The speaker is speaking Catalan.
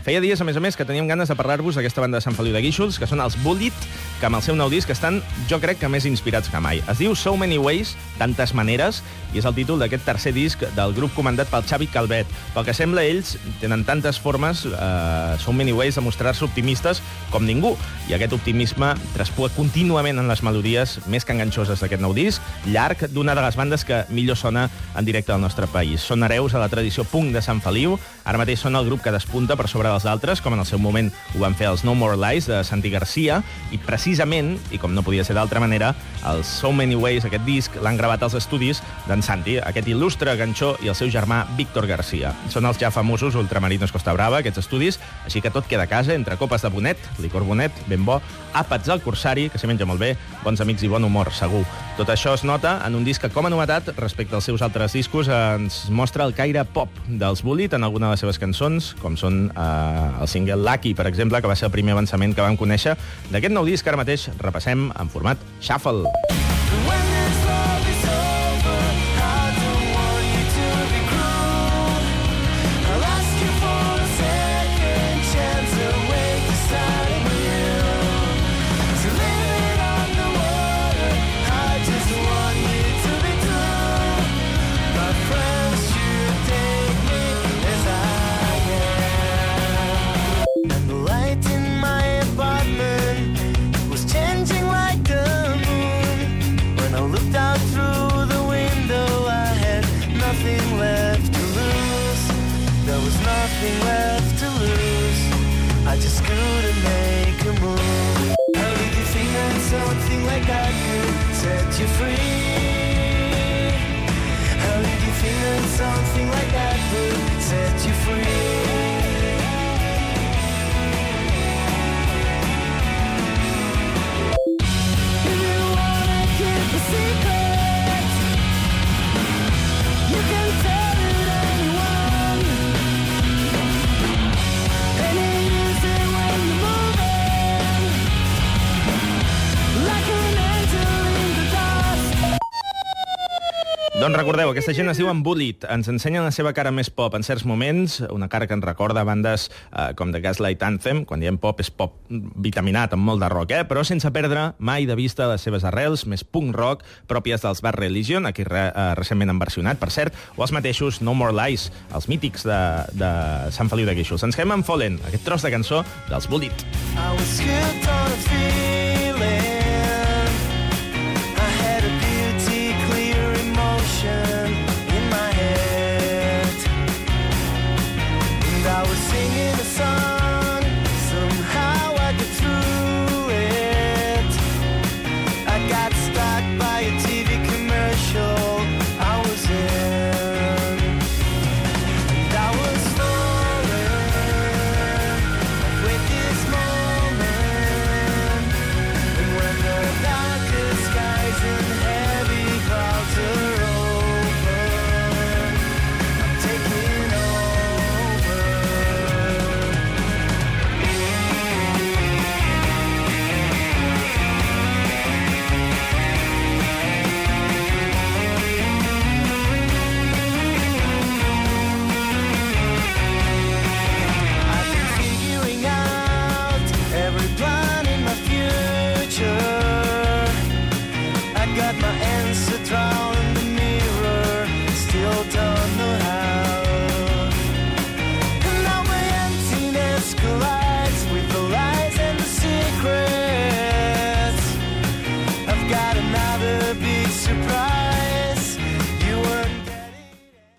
Feia dies, a més, que teníem ganes de parlar-vos d'aquesta banda de Sant Feliu de Guíxols, que són els Bullet, que amb el seu nou disc estan, jo crec que més inspirats que mai. Es diu So Many Ways, tantes maneres, i és el títol d'aquest tercer disc del grup comandat pel Xavi Calvet. Pel que sembla, ells tenen tantes formes, So Many Ways, de mostrar-se optimistes com ningú. I aquest optimisme traspua contínuament en les melodies més que enganxoses d'aquest nou disc, llarg d'una de les bandes que millor sona en directe del nostre país. Són hereus a la tradició punk de Sant Feliu, ara mateix són el grup que despunta per sobre dels altres, com en el seu moment ho van fer els No More Lies de Santi Garcia, i precisament, i com no podia ser d'altra manera, el So Many Ways, aquest disc, l'han gravat als estudis d'en Santi, aquest il·lustre ganxó, i el seu germà Víctor Garcia. Són els ja famosos Ultramarinos Costa Brava, aquests estudis, així que tot queda a casa, entre copes de bonet, licor bonet, ben bo, àpats al Corsari, que s'hi menja molt bé, bons amics i bon humor, segur. Tot això es nota en un disc que, com a novetat, respecte als seus altres discos, ens mostra el caire pop dels Bullet en alguna de les seves cançons, com són el single Lucky, per exemple, que va ser el primer avançament que vam conèixer d'aquest nou disc que ara mateix repassem en format Shuffle. Nothing left to lose. I just couldn't make a move. How did you think that something like that could set you free? How did you think that something like that would set you free? If you wanna keep a secret, you can tell it anyone. Doncs recordeu, aquesta gent es diuen Bullet, ens ensenyen la seva cara més pop en certs moments, una cara que ens recorda bandes com The Gaslight Anthem, quan diem pop és pop vitaminat amb molt de rock, però sense perdre mai de vista les seves arrels, més punk rock, pròpies dels Bad Religion, aquí recentment han versionat, per cert, o els mateixos No More Lies, els mítics de Sant Feliu de Guíxols. Ens quedem amb Fallen, aquest tros de cançó dels Bullet. I was skipped on a feeling.